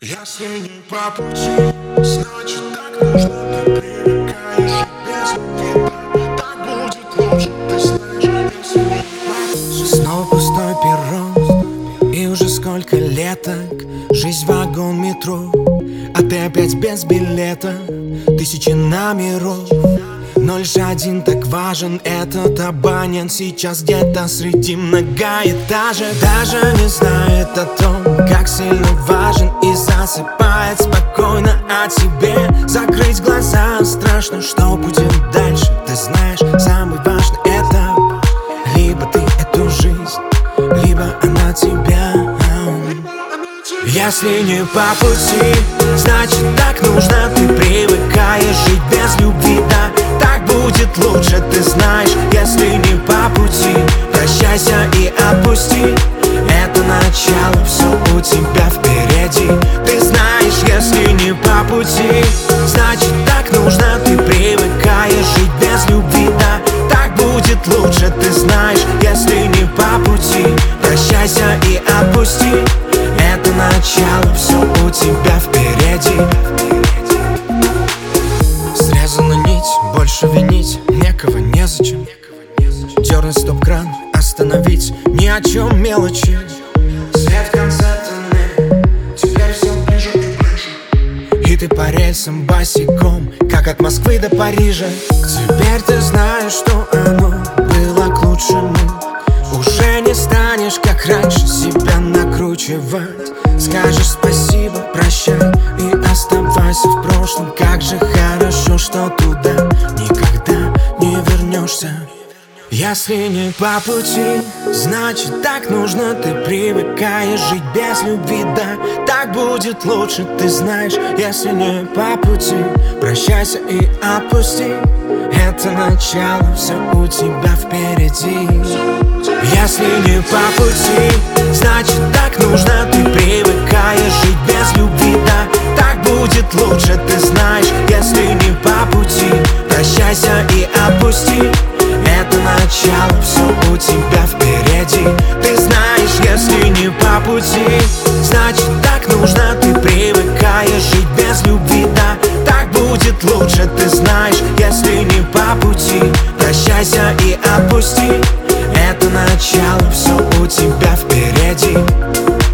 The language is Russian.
Если не по пути, значит так нужно. Ты привыкаешь без любви, так будет лучше, ты знаешь. Если не по пути. Снова пустой перрон, и уже сколько леток. Жизнь вагон метро, а ты опять без билета. Тысячи номеров, но лишь один так важен. Этот абонент сейчас где-то среди многоэтажек. Даже не знает о том, как сильно важен, и засыпает спокойно о тебе. Закрыть глаза страшно, что будет дальше. Ты знаешь, самый важный этап: либо ты эту жизнь, либо она тебя. Если не по пути, значит так нужно. Ты привыкаешь жить без любви, да, так будет лучше, ты знаешь. Если не по пути, прощайся и отпусти. Это начало, все у тебя впереди. Ты знаешь, если не по пути, значит так нужно. Ты привыкаешь жить без любви, да, так будет лучше, ты знаешь. Если не по пути, прощайся и отпусти. Это начало, все у тебя впереди. Срезана нить, больше винить некого незачем. Дернуть стоп-кран, остановить ни о чем мелочи. Свет в конце тоннеля, теперь все ближе и ближе. И ты по рельсам босиком, как от Москвы до Парижа. Теперь ты знаешь, что оно было к лучшему. Уже не станешь, как раньше, себя накручивать. Скажешь спасибо, прощай и оставайся в прошлом. Как же хорошо, что туда никогда не вернешься. Если не по пути, значит так нужно. Ты привыкаешь жить без любви, да, так будет лучше, ты знаешь. Если не по пути, прощайся и отпусти. Это начало, все у тебя впереди. Если не по пути, значит так нужно. Ты привыкаешь жить без любви, да, так будет лучше, ты знаешь. Если не по пути, прощайся и отпусти. Это начало, все у тебя впереди. Ты знаешь, если не по пути, значит так нужно. Ты привыкаешь жить без любви, да, так будет лучше, ты знаешь. Если не по пути, прощайся и отпусти. Это начало, все у тебя впереди.